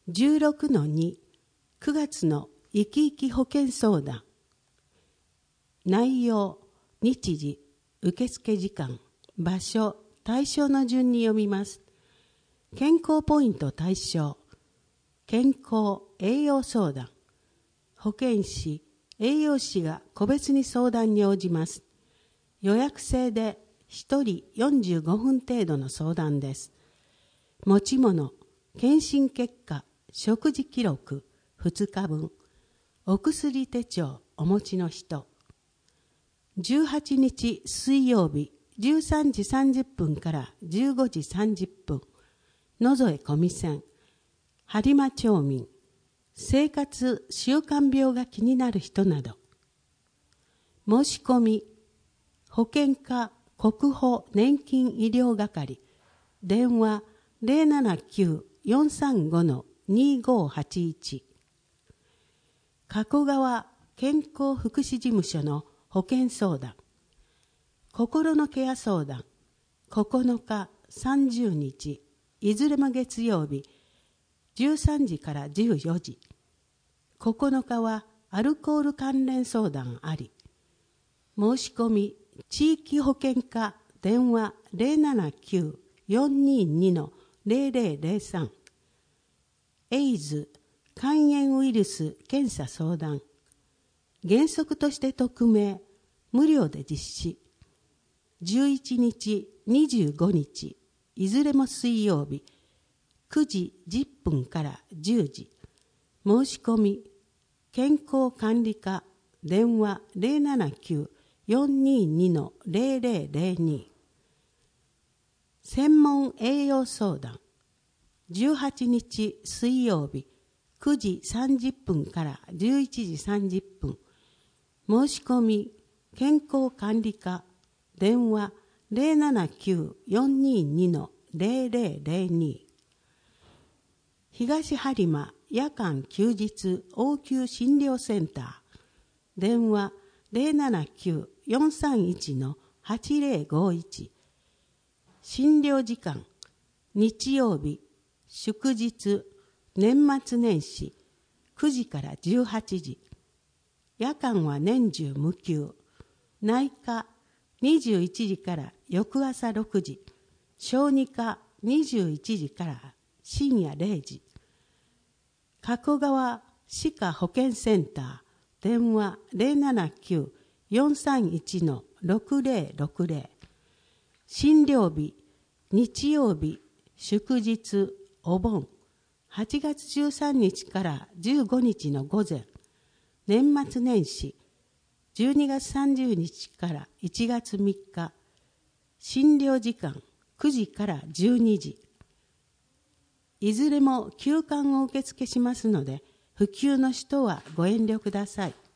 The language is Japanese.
16-2 9月の生き生き保険相談。内容、日時、受付時間、場所、対象の順に読みます。健康ポイント対象、健康栄養相談。保健師、栄養士が個別に相談に応じます。予約制で1人45分程度の相談です。持ち物、検診結果、食事記録2日分、お薬手帳お持ちの人。18日水曜日13時30分から15時30分、野添小見線、播磨町民、生活習慣病が気になる人など。申し込み、保険課国保年金医療係、電話 079-435-2581。加古川健康福祉事務所の保険相談。心のケア相談。9日、30日、いずれも月曜日、13時から14時。9日はアルコール関連相談あり。申し込み、地域保険課電話 079-422-0003。エイズ、肝炎ウイルス検査相談。原則として匿名、無料で実施。11日、25日、いずれも水曜日、9時10分から10時。申し込み、健康管理課電話 079-422-0002。専門栄養相談。18日水曜日、9時30分から11時30分。申し込み、健康管理課電話 079-422-0002。東播磨夜間休日応急診療センター電話 079-431-8051。診療時間、日曜日、祝日、年末年始、9時から18時。夜間は年中無休。内科、21時から翌朝6時。小児科、21時から深夜0時。加古川歯科保健センター、電話 079-431-6060。診療日、日曜日、祝日、お盆、8月13日から15日の午前、年末年始、12月30日から1月3日、診療時間9時から12時。いずれも休館を受付しますので、不急の人はご遠慮ください。